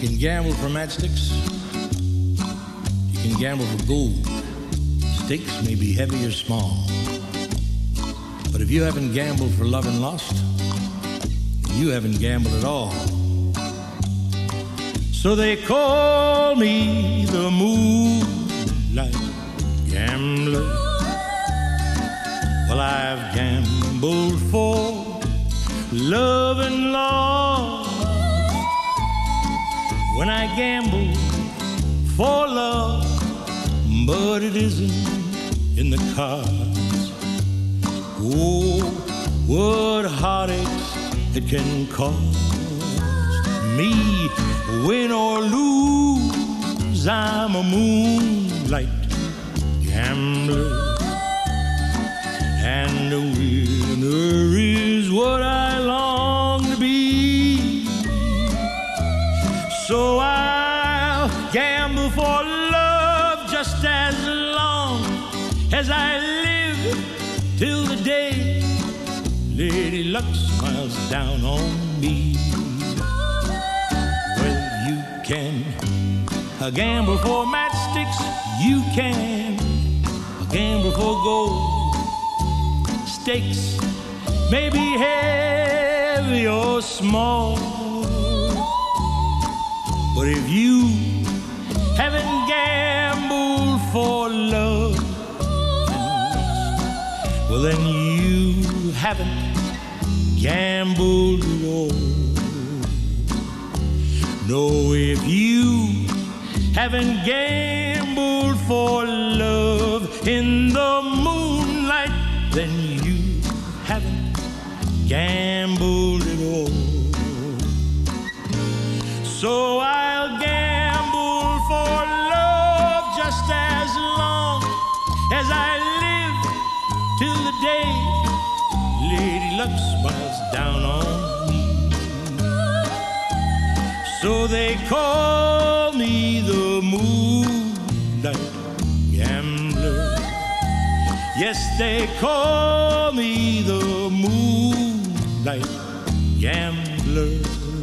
can gamble for matchsticks. You can gamble for gold. Stakes may be heavy or small. But if you haven't gambled for love and lust, you haven't gambled at all. So they call me the moonlight gambler. Well, I've gambled for love and lost. When I gamble for love, but it isn't in the cards. Oh, what heartaches it can cost me. Win or lose, I'm a moonlight gambler. And a winner is what I long to be. So I'll gamble for love just as long as I live, till the day Lady Luck smiles down on me. Well, you can gamble for matchsticks, you can gamble for gold. Stakes may be heavy or small, but if you haven't gambled for love, well then you haven't gambled at all. No, if you haven't gambled for love in the moonlight, then you haven't gambled at all. So I'll gamble for love just as long as I live, till the day Lady Luck smiles down on me. So they call me the moonlight gambler. Yes, they call me the moonlight gambler.